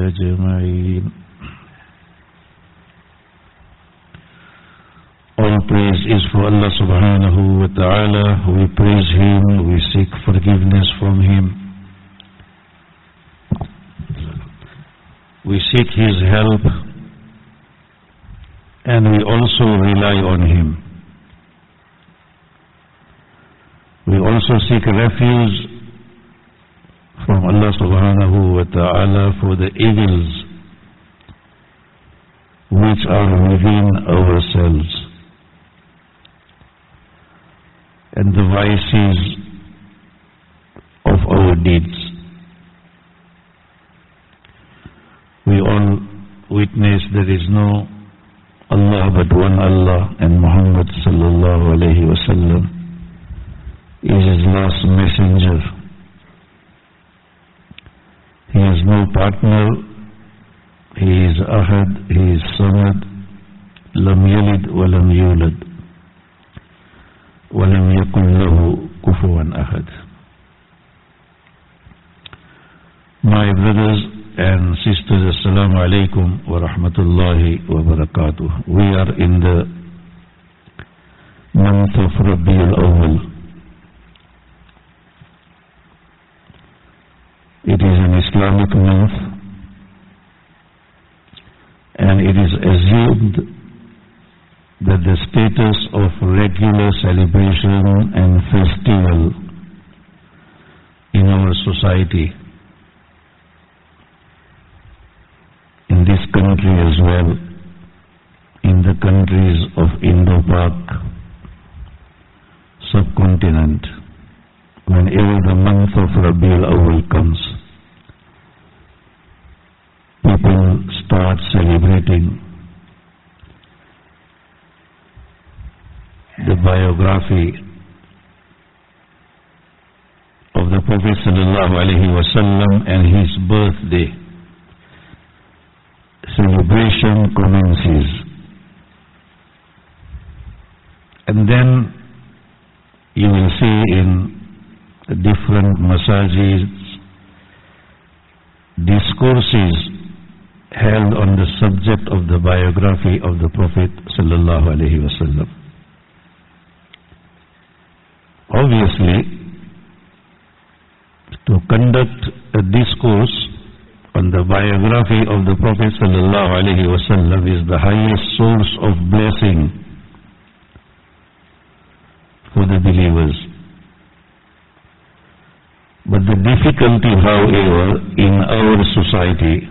أجمعين. All praise is for Allah subhanahu wa ta'ala. We praise Him, we seek forgiveness from Him. We seek His help and we also rely on Him. We also seek refuge from Allah subhanahu wa ta'ala for the evils which are within ourselves and the vices of our deeds. We all witness there is no Allah but one Allah, and Muhammad sallallahu alayhi wa sallam is His last messenger. He has no partner. He is Ahad, He is Samad, Lam Yalid wa Lam Yulad wa Lam yakun lahu kufuwan ahad. My brothers and sisters, Assalamu alaikum wa rahmatullahi wa barakatuh. We are in the month of Rabiul Awwal. It is an Islamic month and it is assumed that the status of regular celebration and festival in our society, in this country as well, in the countries of Indo-Pak subcontinent, whenever the month of Rabiul Awwal comes, people start celebrating the biography of the Prophet sallallahu alaihi wasallam and his birthday. Celebration commences, and then you will see in different masajids discourses held on the subject of the biography of the Prophet sallallahu alaihi wasallam. Obviously, to conduct a discourse on the biography of the Prophet sallallahu alaihi wasallam is the highest source of blessing for the believers. But the difficulty, however, in our society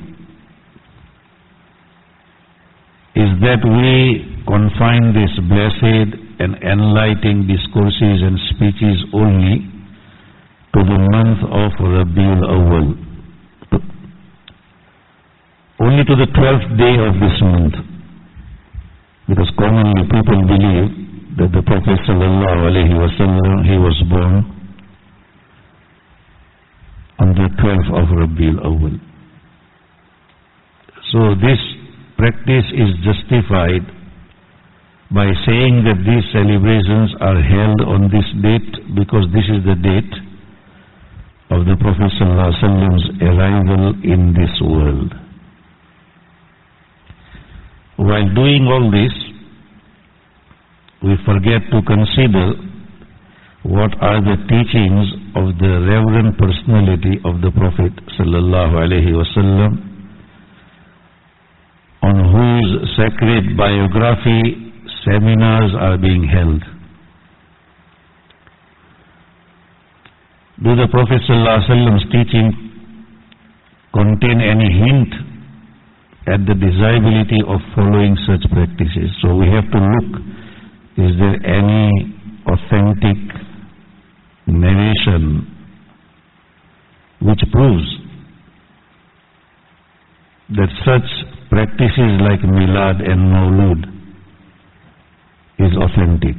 is that we confine this blessed and enlightening discourses and speeches only to the month of Rabiul Awwal, only to the 12th day of this month, because commonly people believe that the Prophet sallallahu alaihi wasallam, he was born on the 12th of Rabiul Awwal. So this practice is justified by saying that these celebrations are held on this date because this is the date of the Prophet ﷺ's arrival in this world. While doing all this, we forget to consider what are the teachings of the reverend personality of the Prophet ﷺ, on whose sacred biography seminars are being held. Do the Prophet ﷺ's teaching contain any hint at the desirability of following such practices? So we have to look, is there any authentic narration which proves that such practices like Milad and Mawlud is authentic?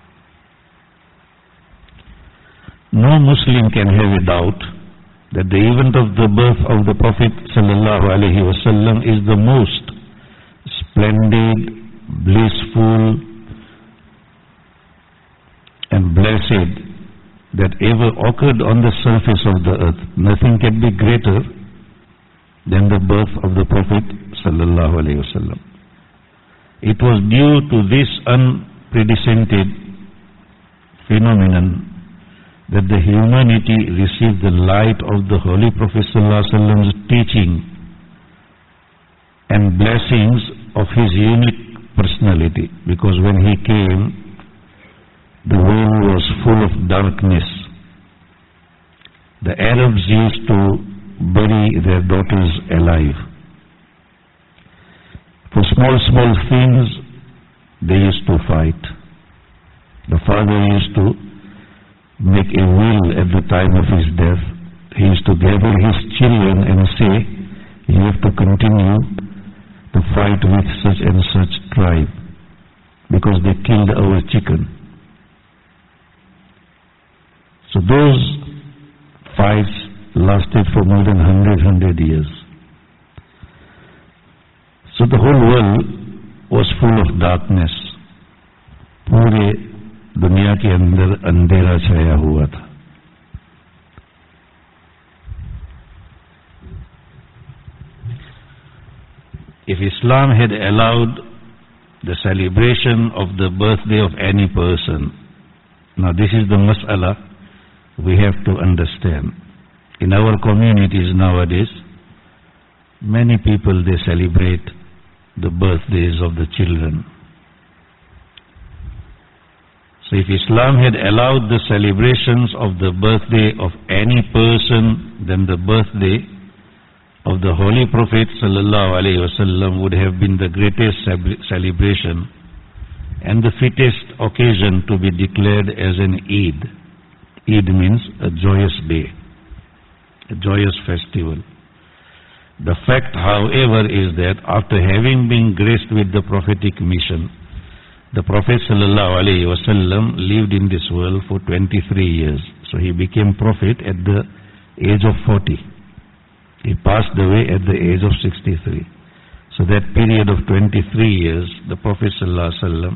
No Muslim can have a doubt that the event of the birth of the Prophet ﷺ is the most splendid, blissful and blessed that ever occurred on the surface of the earth. Nothing can be greater than the birth of the Prophet sallallahu alaihi wasallam. It was due to this unprecedented phenomenon that the humanity received the light of the Holy Prophet sallallahu alaihi wasallam's teaching and blessings of his unique personality, because when he came, the world was full of darkness. The Arabs used to bury their daughters alive. For small things, they used to fight. The father used to make a will at the time of his death. He used to gather his children and say, you have to continue to fight with such and such tribe because they killed our chicken. So those fights lasted for more than 100 years. So the whole world was full of darkness. पूरे दुनिया के अंदर अंधेरा छाया हुआ था. If Islam had allowed the celebration of the birthday of any person, now this is the mas'ala we have to understand. In our communities nowadays, many people, they celebrate the birthdays of the children. So if Islam had allowed the celebrations of the birthday of any person, then the birthday of the Holy Prophet sallallahu alaihi wasallam would have been the greatest celebration and the fittest occasion to be declared as an Eid. Eid means a joyous day, a joyous festival. The fact, however, is that after having been graced with the prophetic mission, the Prophet sallallahu alaihi wasallam lived in this world for 23 years. So he became prophet at the age of 40. He passed away at the age of 63. So that period of 23 years, the Prophet sallallahu alaihi wasallam,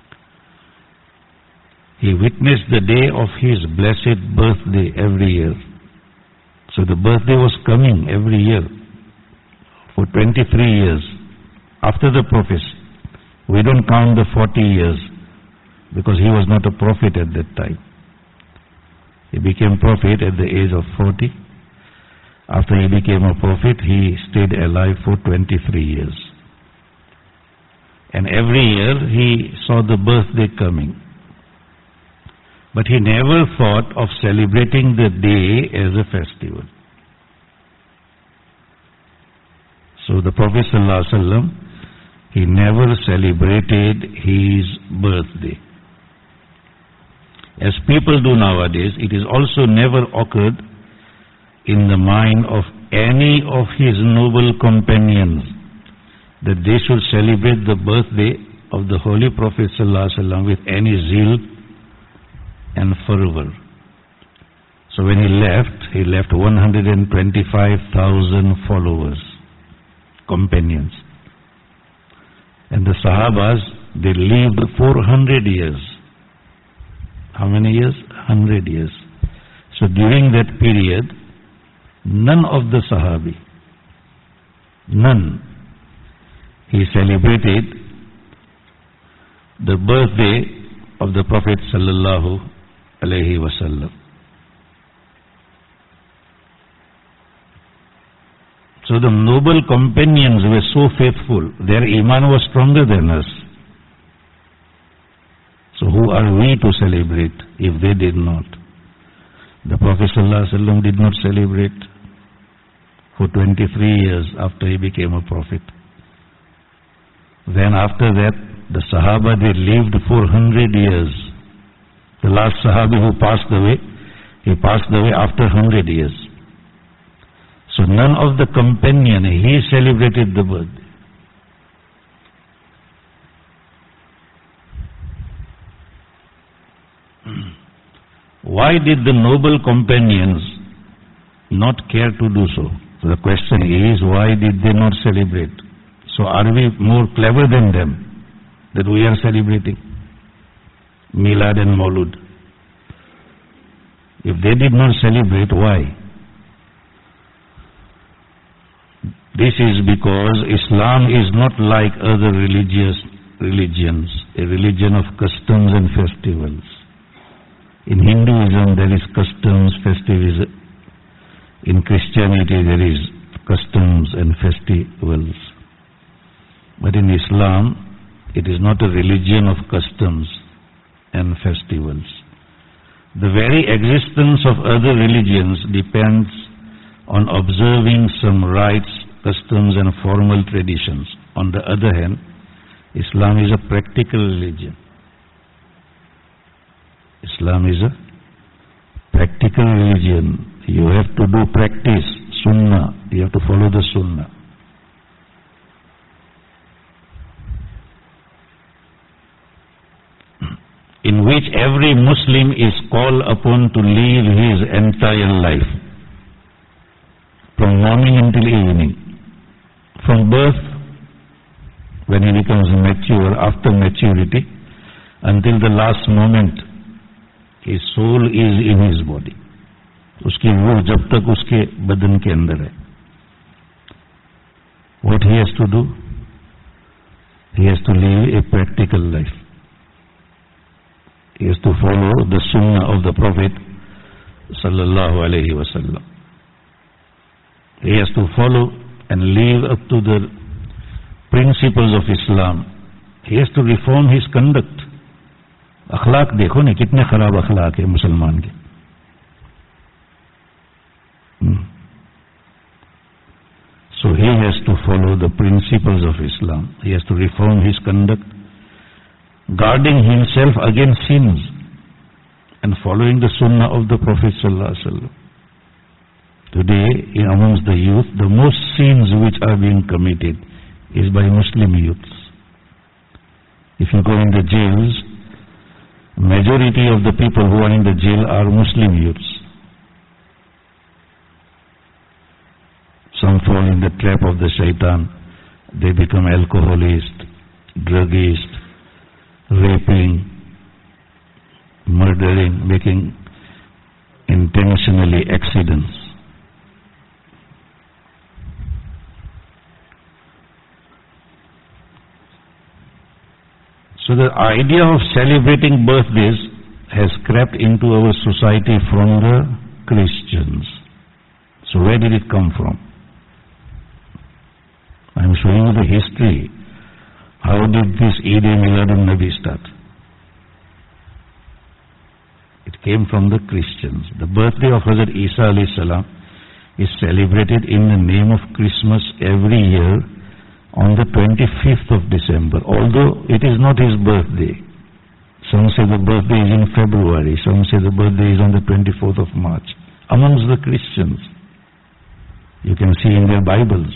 he witnessed the day of his blessed birthday every year. So the birthday was coming every year for 23 years. After the prophecy, we don't count the 40 years because he was not a prophet at that time. He became prophet at the age of 40. After he became a prophet, he stayed alive for 23 years. And every year he saw the birthday coming. But he never thought of celebrating the day as a festival. So the Prophet ﷺ, he never celebrated his birthday. As people do nowadays, it is also never occurred in the mind of any of his noble companions that they should celebrate the birthday of the Holy Prophet ﷺ with any zeal and fervor. So when he left 125,000 followers, companions. And the Sahabas, they lived 400 years. How many years? 100 years. So during that period, none of the Sahabi, none, he celebrated the birthday of the Prophet sallallahu alaihi wasallam. So the noble companions were so faithful, their iman was stronger than us. So who are we to celebrate if they did not? The Prophet ﷺ did not celebrate for 23 years after he became a prophet. Then after that, the Sahaba, they lived 400 years. The last Sahabi who passed away, he passed away after 100 years. So none of the companion, he celebrated the birthday. Why did the noble companions not care to do so? So the question is, why did they not celebrate? So are we more clever than them that we are celebrating Milad and Maulud? If they did not celebrate, why? This is because Islam is not like other religions, a religion of customs and festivals. In Hinduism there is customs, festivals. In Christianity there is customs and festivals. But in Islam, it is not a religion of customs and festivals. The very existence of other religions depends on observing some rites, customs and formal traditions. On the other hand, Islam is a practical religion. Islam is a practical religion. You have to do practice, sunnah. You have to follow the sunnah. In which every Muslim is called upon to live his entire life, from morning until evening, from birth, when he becomes mature, after maturity, until the last moment, his soul is in his body. उसकी रूह जब तक उसके बदन के अंदर है. What he has to do? He has to live a practical life. He has to follow the sunnah of the Prophet sallallahu alaihi wasallam. He has to follow and live up to the principles of Islam. He has to reform his conduct. अखलाक देखो ना कितने खराब अखलाक है मुसलमान के. So he has to follow the principles of Islam. He has to reform his conduct, guarding himself against sins and following the sunnah of the Prophet sallallahu alaihi wasallam. Today, amongst the youth, the most sins which are being committed is by Muslim youths. If you go in the jails, majority of the people who are in the jail are Muslim youths. Some fall in the trap of the shaitan. They become alcoholists, druggists, raping, murdering, making intentionally accidents. So the idea of celebrating birthdays has crept into our society from the Christians. So where did it come from? I am showing you the history. How did this Eid-e-Milad al-Nabi start? It came from the Christians. The birthday of Hazrat Isa alayhi salam is celebrated in the name of Christmas every year on the 25th of December, although it is not his birthday. Some say the birthday is in February, some say the birthday is on the 24th of March. Amongst the Christians, you can see in their Bibles.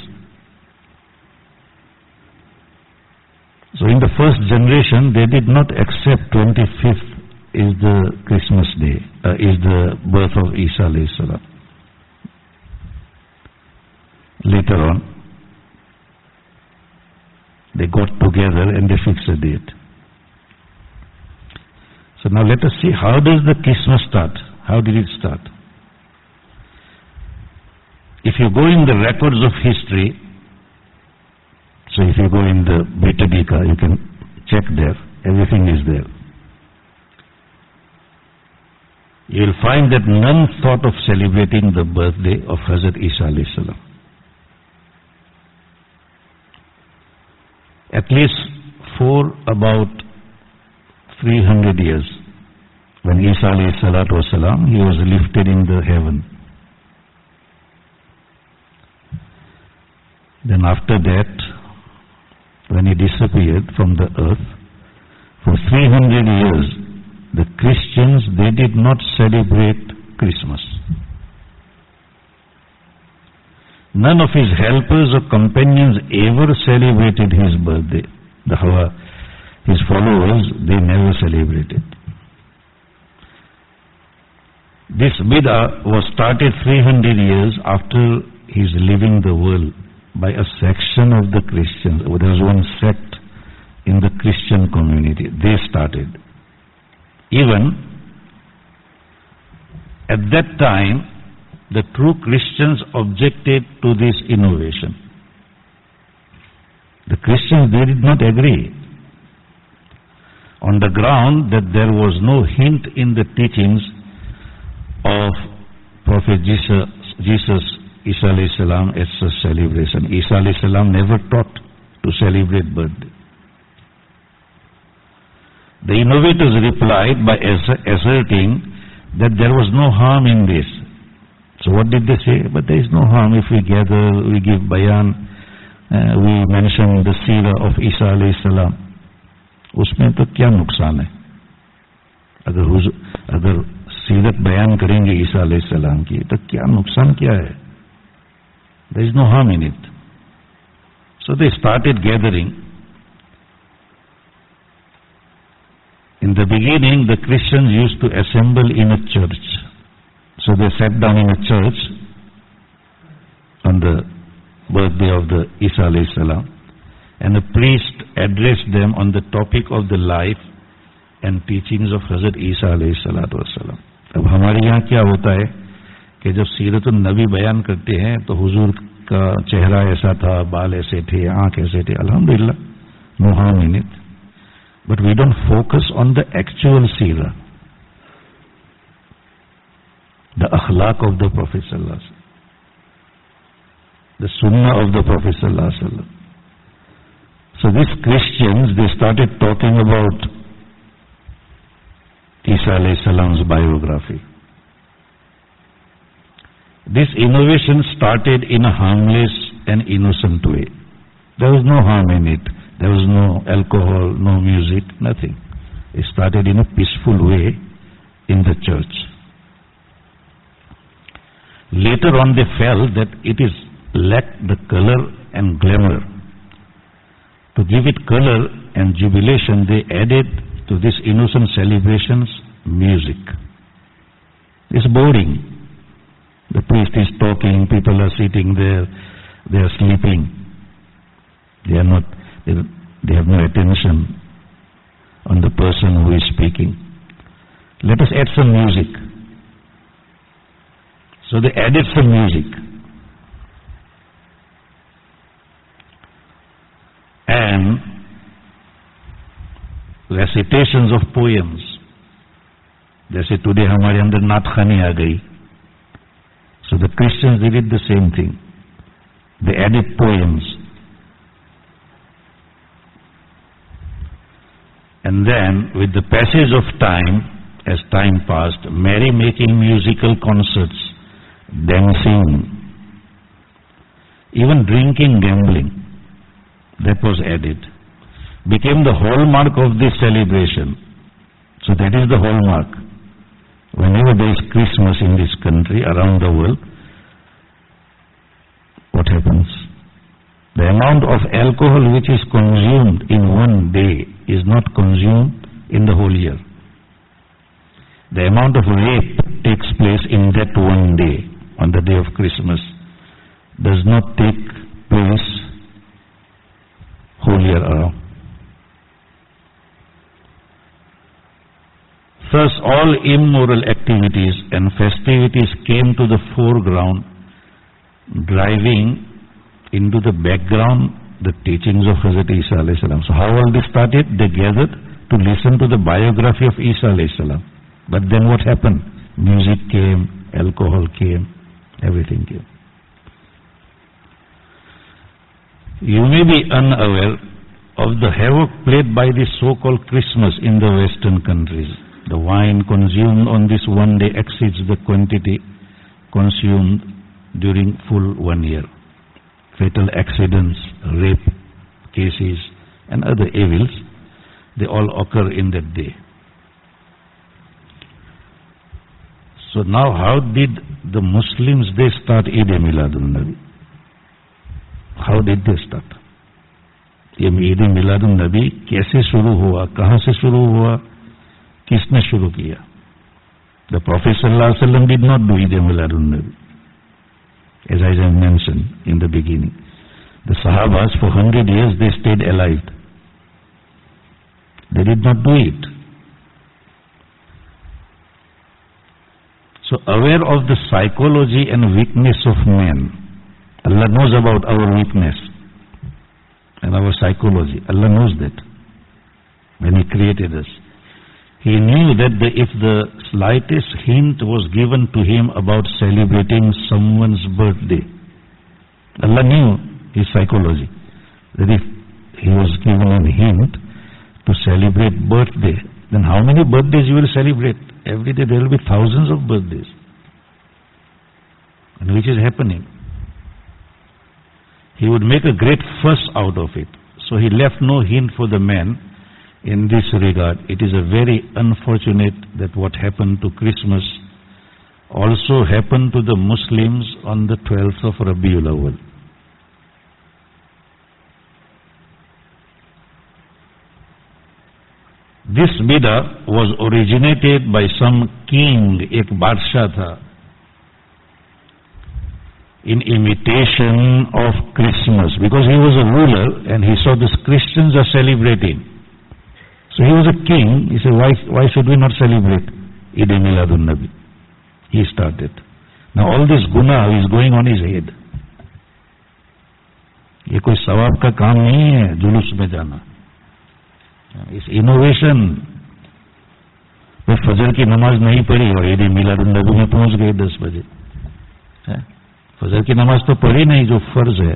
So in the first generation, they did not accept 25th is the Christmas day, is the birth of Isa alayhi salam. Later on, they got together and they fixed a date. So now let us see, how does the Christmas start? How did it start? If you go in the records of history, so if you go in the Britannica, you can check there, everything is there. You will find that none thought of celebrating the birthday of Hazrat Isa alayhi salam. At least for about 300 years, when Isa alayhi salatu wasalam, he was lifted in the heaven. Then after that, when he disappeared from the earth, for 300 years, the Christians, they did not celebrate Christmas. None of his helpers or companions ever celebrated his birthday. His followers, they never celebrated. This bid'ah was started 300 years after his leaving the world by a section of the Christians. There was one sect in the Christian community. They started. Even at that time, the true Christians objected to this innovation. Christians, they did not agree. On the ground that there was no hint in the teachings of Prophet Jesus, Isa alayhi salam, as a celebration. Isa alayhi salam never taught to celebrate birthday. The innovators replied by asserting that there was no harm in this. So what did they say? But there is no harm if we gather, we give bayan, we mention the seerah of Isa alayhi salam. उसमें तो क्या नुकसान है? अगर सीरत बयान करेंगे ईसा अलैहि सलाम की तो क्या नुकसान क्या है? There is no harm in it. So they started gathering. In the beginning, the Christians used to assemble in a church. So they sat down in a church on the birthday of the Isa alayhi salam, and a priest addressed them on the topic of the life and teachings of Hazrat Isa alayhi salatu wassalam. अब हमारे यहाँ क्या होता है कि जब सीरतुन नबी बयान करते हैं तो हुजूर का चेहरा ऐसा था, बाल ऐसे थे, आंख ऐसे थे. अल्हम्दुलिल्लाह, no harm in it. But we don't focus on the actual seerah, the akhlaq of the Prophet sallallahu alaihi wasallam, the sunnah of the Prophet sallallahu alaihi wasallam. So these Christians, they started talking about Isa alayhi salam's biography. This innovation started in a harmless and innocent way. There was no harm in it. There was no alcohol, no music, nothing. It started in a peaceful way in the church. Later on they felt that it is lacked the color and glamour. To give it color and jubilation, they added to this innocent celebrations music. It's boring. The priest is talking, people are sitting there, they are sleeping. They have no attention on the person who is speaking. Let us add some music. So they added some music. And recitations of poems. जैसे today हमारे अंदर नात खानी आ गई. So the Christians, they did the same thing. They added poems. And then, with the passage of time, as time passed, merry-making musical concerts, dancing, even drinking, gambling, that was added, became the hallmark of this celebration. So that is the hallmark. Whenever there is Christmas in this country, around the world, what happens? The amount of alcohol which is consumed in one day is not consumed in the whole year. The amount of rape takes place in that one day, on the day of Christmas, does not take place whole year around. Thus, all immoral activities and festivities came to the foreground, driving into the background the teachings of Hazrat Isa alayhi salam. So how all this started? They gathered to listen to the biography of Isa alayhi salam. But then what happened? Music came, alcohol came, everything came. You may be unaware of the havoc played by the so-called Christmas in the Western countries. The wine consumed on this one day exceeds the quantity consumed during full 1 year. Fatal accidents, rape cases, and other evils, they all occur in that day. So now how did the Muslims, they start Eid-e-Miladun-Nabi? How did they start? ये Eid-e-Miladun-Nabi कैसे शुरू हुआ, कहाँ से शुरू हुआ, किसने शुरू किया? The Prophet ﷺ did not do Eid-e-Miladun-Nabi. As I have mentioned in the beginning, the Sahabas for 100 years they stayed alive. They did not do it. So aware of the psychology and weakness of man, Allah knows about our weakness. and our psychology. Allah knows that when He created us. He knew that if the slightest hint was given to Him about celebrating someone's birthday, Allah knew His psychology, that if He was given a hint to celebrate birthday, then how many birthdays you will celebrate? Every day there will be thousands of birthdays. And which is happening. He would make a great fuss out of it. So He left no hint for the man in this regard. It is a very unfortunate that what happened to Christmas also happened to the Muslims on the 12th of Rabiul Awwal. This bidah was originated by some king, ek badshah tha, in imitation of Christmas, because he was a ruler and he saw these Christians are celebrating. So he was a king. He said, why should we not celebrate Eid Miladun Nabi? He started. Now all this guna is going on his head. ये कोई सवाब का काम नहीं है जुलूस में जाना. इस इनोवेशन में फजर की नमाज नहीं पढ़ी और ईद मिलादुन नबी में पहुंच गए 10 बजे. फजर की नमाज तो पढ़ी नहीं जो फर्ज है.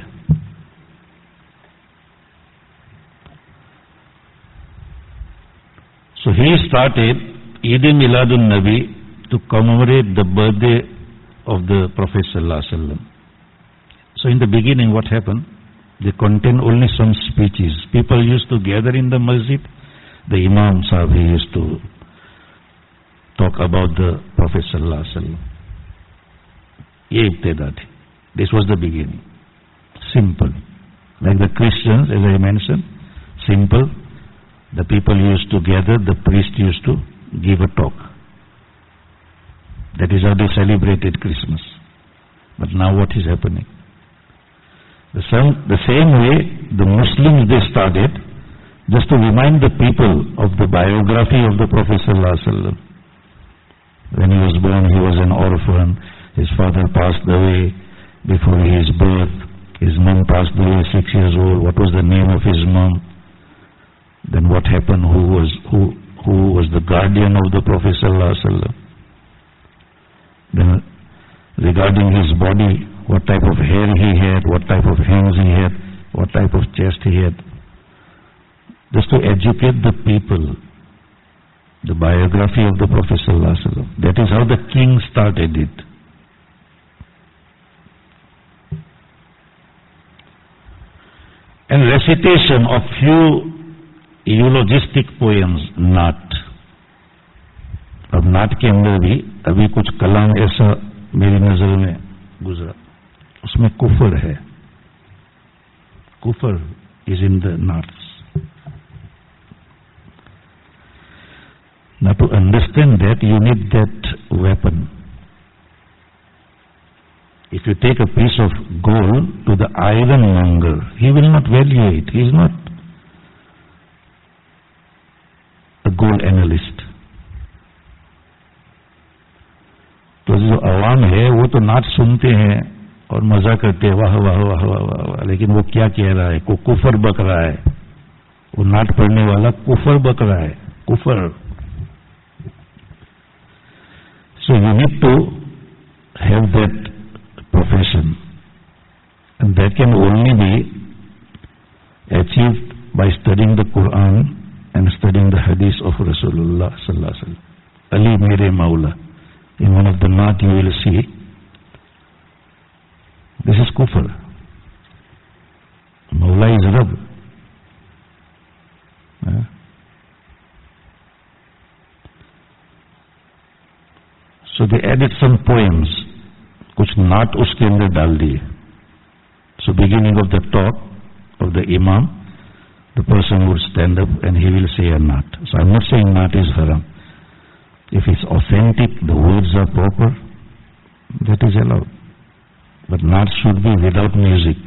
So he started Eid Miladun Nabi to commemorate the birthday of the Prophet Sallallahu Alaihi Wasallam. So in the beginning what happened? They contain only some speeches. People used to gather in the masjid. The Imam Sahib, he used to talk about the Prophet Sallallahu Alaihi Wasallam. Ye ibtida thi. This was the beginning. Simple. Like the Christians, as I mentioned, simple. The people used to gather, the priest used to give a talk. That is how they celebrated Christmas. But now what is happening? The same way the Muslims, they started just to remind the people of the biography of the Prophet Sallallahu Alaihi Wasallam. When he was born, he was an orphan. His father passed away before his birth. His mom passed away 6 years old. What was the name of his mom? Then what happened? Who was the guardian of the Prophet Sallallahu Alaihi Wasallam? Then regarding his body, what type of hair he had, what type of hands he had, what type of chest he had. Just to educate the people, the biography of the Prophet Sallallahu Alaihi Wasallam. That is how the king started it. And recitation of few eulogistic poems, नाट. अब नाट के अंदर भी अभी कुछ कलाम ऐसा मेरी नजर में गुजरा, उसमें कुफर है. कुफर is in the naats. Now to understand that, you need that weapon. If you take a piece of gold to the ironmonger, he will not value it. He is not a gold analyst. तो जो अवाम है वो तो नाच सुनते हैं और मजा करते हैं, वाह वाह वाह वाह वाह वाह, लेकिन वो क्या कह रहा है? को कुफर बक रहा है. वो नाट पढ़ने वाला कुफर बक रहा है. कुफर. So you need to have that profession, and that can only be achieved by studying the Quran and studying the hadith of Rasulullah Sallallahu Alaihi Wasallam. Ali Mere Maula. In one of the naat you will see, this is kufr. Maula is Rabb. So they added some poems, कुछ नाट उसके अंदर डाल दिए. So beginning of the talk of the Imam, the person would stand up and he will say a naat. So I'm not saying naat is haram. If it's authentic, the words are proper, that is allowed. But naat should be without music.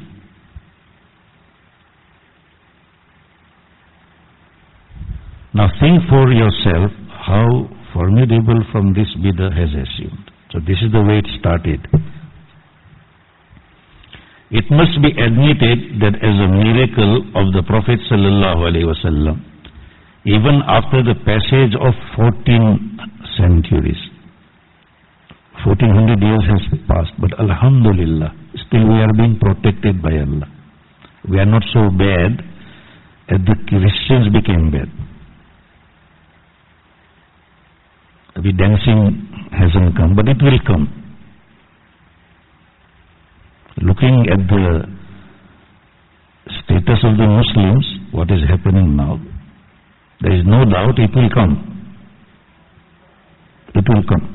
Now think for yourself how formidable from this bidah has assumed. So this is the way it started. It must be admitted that as a miracle of the Prophet sallallahu alaihi wasallam, even after the passage of 14 centuries, 1400 years has passed, but alhamdulillah, still we are being protected by Allah. We are not so bad as the Christians became bad. The dancing hasn't come, but it will come. Looking at the status of the Muslims, what is happening now, there is no doubt it will come. It will come.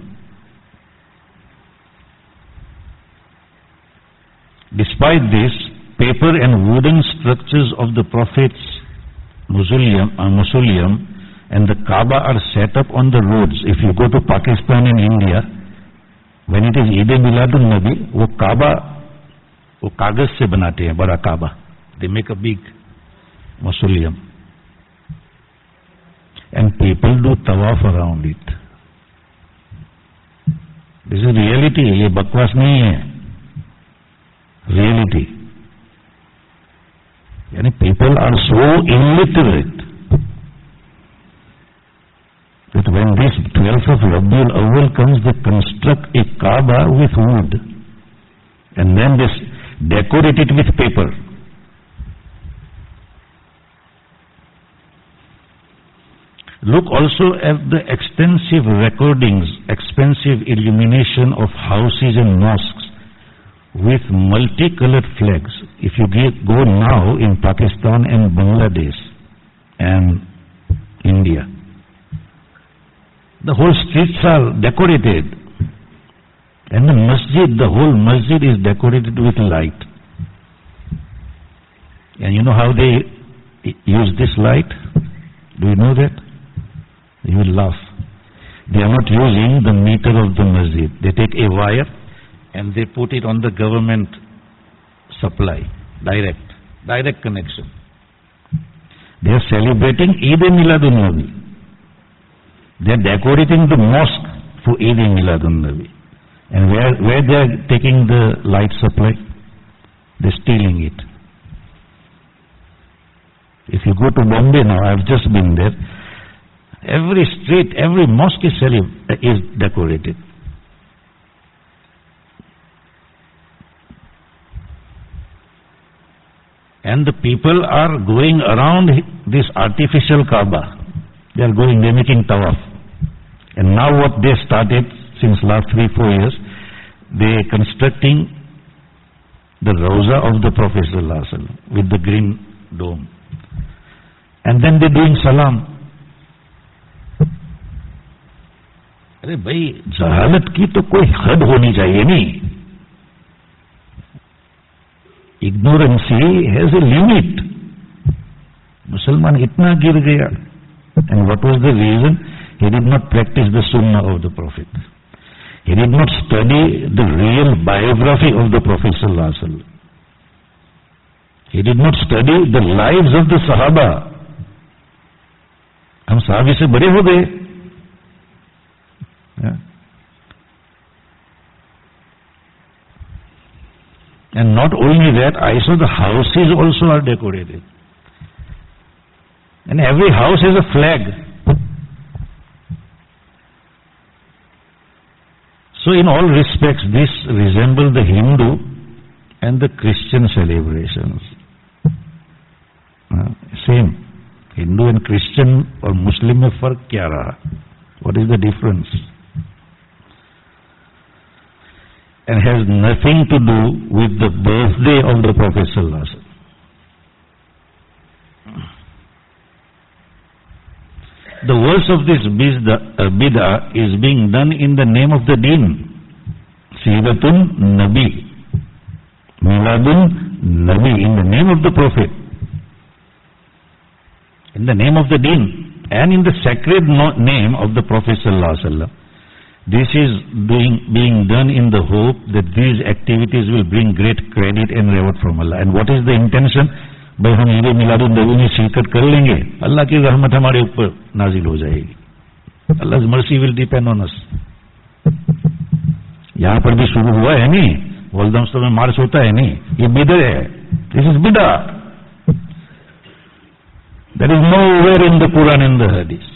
Despite this, paper and wooden structures of the Prophet's mausoleum and the Kaaba are set up on the roads. If you go to Pakistan and India, when it is Eid-e-Miladun Nabi, वो Kaaba वो कागज से बनाते हैं, बड़ा Kaaba. They make a big mausoleum. And people do tawaf around it. This is reality. ये बकवास नहीं है. Reality. Yani people are so illiterate that when this 12th of Rabiul Awwal comes, they construct a Kaaba with wood and then they decorate it with paper. Look also at the extensive recordings, expensive illumination of houses and mosques with multicolored flags. If you go now in Pakistan and Bangladesh and India, the whole streets are decorated, and the whole masjid is decorated with light. And you know how they use this light? Do you know that? You will laugh. They are not using the meter of the masjid. They take a wire and they put it on the government supply, direct connection. They are celebrating Eid-e-Miladun Nabi. They are decorating the mosque for Eid-e-Miladun Nabi. And where they are taking the light supply? They are stealing it. If you go to Bombay now, I have just been there, every street, every mosque is decorated. And the people are going around this artificial Kaaba. They are making tawaf. And now what they started since last 3-4 years, they are constructing the Rawza of the Prophet ﷺ with the green dome. And then they are doing salam. अरे भाई जहालत की तो कोई हद होनी चाहिए नहीं. Ignorancy has a limit. Musalman itna गिर गया. And what was the reason? He did not practice the Sunnah of the Prophet. He did not study the real biography of the Prophet sallallahu alaihi wasallam. He did not study the lives of the Sahaba. हम साहबी से बड़े हो गए. And not only that, I saw the houses also are decorated. And every house has a flag. So in all respects, this resembles the Hindu and the Christian celebrations. Same. Hindu and Christian or Muslim में फर्क क्या रहा? What is the difference? And has nothing to do with the birthday of the Prophet sallallahu alaihi wasallam. The worst of this bid'ah is being done in the name of the deen. Siratun Nabi, Miladun Nabi, in the name of the Prophet, in the name of the deen, and in the sacred name of the Prophet sallallahu alaihi wasallam. This is being done in the hope that these activities will bring great credit and reward from Allah. And what is the intention? भाई हम ईद मिलादुन नबी में शिरकत कर लेंगे, अल्लाह की रहमत हमारे ऊपर नाजिल हो जाएगी. Allah's mercy will depend on us. यहाँ पर भी शुरू हुआ है नहीं, वल्दम में मार्च होता है नहीं, ये बिदर है. This is Bidar. There is nowhere in the Quran and the Hadith.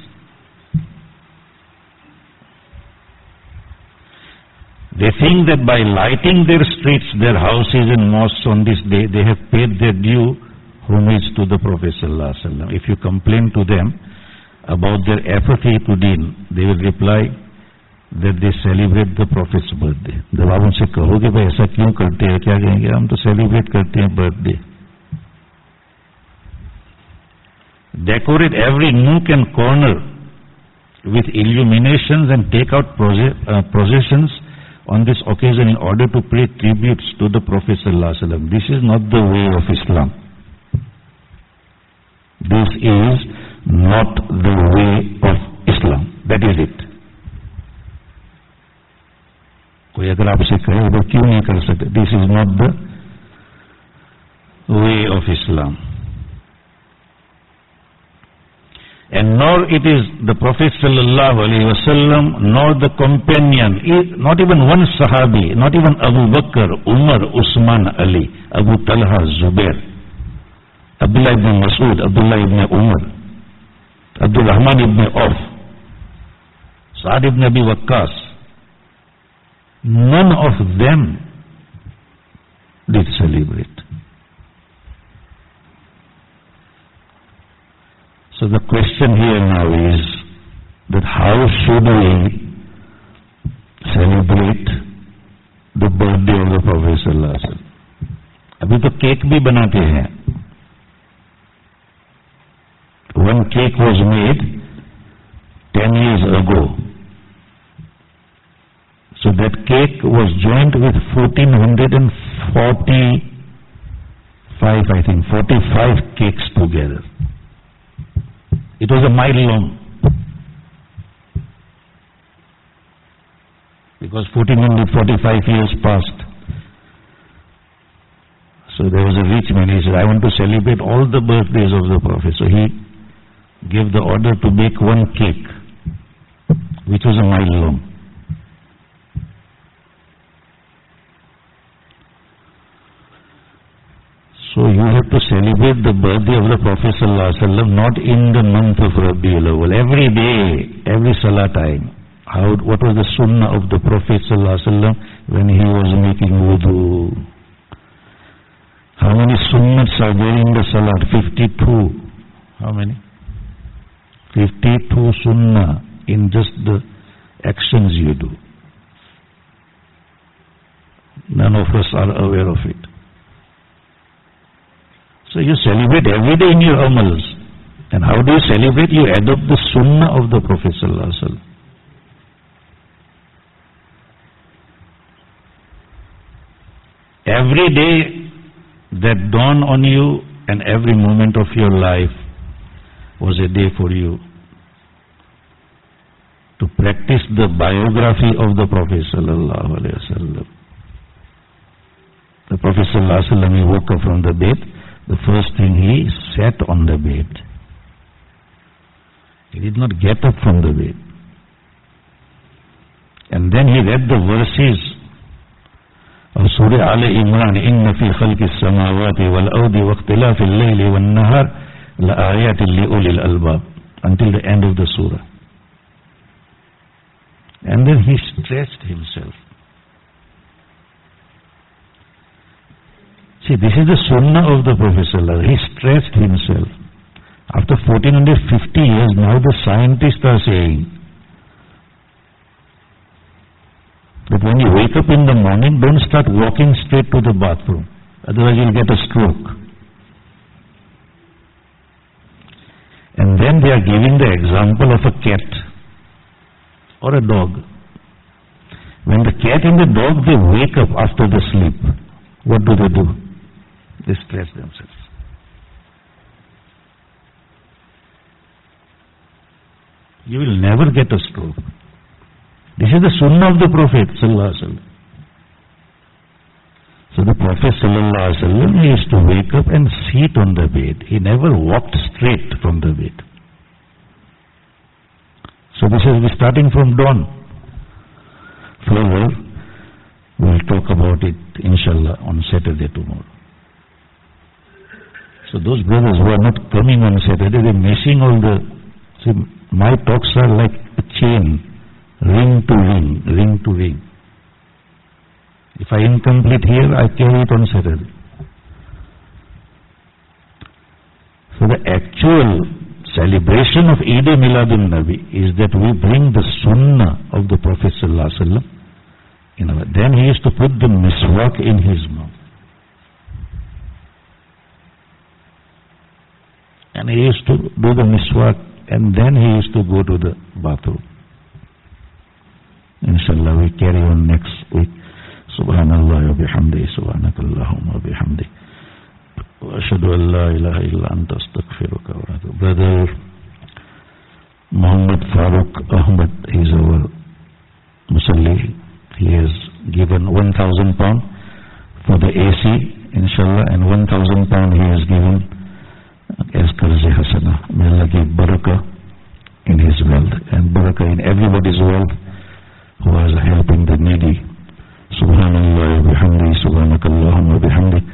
They think that by lighting their streets, their houses and mosques on this day, they have paid their due homage to the Prophet sallallahu alaihi wasallam. If you complain to them about their apathy to deen, they will reply that they celebrate the Prophet's birthday. जब आप उनसे कहोगे भाई ऐसा क्यों करते हैं, क्या कहेंगे? हम तो celebrate करते हैं birthday. Decorate every nook and corner with illuminations and take out processions on this occasion in order to pay tributes to the Prophet sallallahu alaihi wasallam. This is not the way of Islam. This is not the way of Islam. That is it. कोई अगर आपसे कहे वो क्यों नहीं कर सकते? This is not the way of Islam. And nor it is the Prophet sallallahu alaihi wasallam, nor the companion, not even one Sahabi, not even Abu Bakr, Umar, Usman, Ali, Abu Talha, Zubair, Abdullah ibn Mas'ud, Abdullah ibn Umar, Abdul Rahman ibn Auf, Sa'ad ibn Abi Waqqas, none of them did celebrate. So the question here now is that how should we celebrate the birthday of the Prophet sallallahu alaihi wasallam? अभी तो cake भी बनाते हैं. One cake was made 10 years ago. So that cake was joined with 45 cakes together. It was a mile long. Because 1445 years passed. So there was a rich man, he said, I want to celebrate all the birthdays of the Prophet. So he gave the order to bake one cake, which was a mile long. So you have to celebrate the birthday of the Prophet sallallahu alaihi wasallam not in the month of Rabiul Awwal. Every day, every salah time. What was the sunnah of the Prophet sallallahu alaihi wasallam when he was making wudu? How many sunnats are there in the salat? 52. How many? 52 sunnah in just the actions you do. None of us are aware of it. So you celebrate every day in your amals. And how do you celebrate? You adopt the sunnah of the Prophet sallallahu alaihi wasallam. Every day that dawned on you and every moment of your life was a day for you to practice the biography of the Prophet sallallahu alaihi wasallam. The Prophet sallallahu alaihi wasallam, he woke up from the bed. The first thing, he sat on the bed. He did not get up from the bed. And then he read the verses of Surah Al-Imran, Inna fi khalqis samawati wal ardi wa ikhtilafil layli wan nahar la ayatin li ulil albab, until the end of the surah. And then he stretched himself. See, this is the sunnah of the Prophet sallallahu alaihi wasallam. He stretched himself. After 1450 years, now the scientists are saying that when you wake up in the morning, don't start walking straight to the bathroom. Otherwise you'll get a stroke. And then they are giving the example of a cat or a dog. When the cat and the dog, they wake up after the sleep, what do? They stretch themselves. You will never get a stroke. This is the sunnah of the Prophet sallallahu alaihi wasallam. So the Prophet sallallahu alaihi wasallam, he used to wake up and sit on the bed. He never walked straight from the bed. So this is starting from dawn. Further, We'll talk about it, inshallah, on Saturday tomorrow. So those brothers who are not coming on Saturday, they're missing all the... See, my talks are like a chain, ring to ring, ring to ring. If I incomplete here, I carry it on Saturday. So the actual celebration of Eid Miladun Nabi is that we bring the Sunnah of the Prophet Sallallahu Alaihi Wasallam. Then he used to put the miswak in his mouth. And he used to do the miswak, and then he used to go to the bathroom. Inshallah, we carry on next week. Subhanallah wa bihamdi, subhanakallahumma wa bihamdi. Wa ashhadu an la ilaha illa anta astaghfiruka wa atubu. Brother Muhammad Farooq Ahmad, he is our Musalli. He has given 1,000 pound for the AC, inshallah, and 1,000 pound he has given as Qarzi Hasana. May Allah give barakah in his wealth and barakah in everybody's wealth who is helping the needy. Subhanallah wa bihamdi, subhanakallahumma wa bihamdik.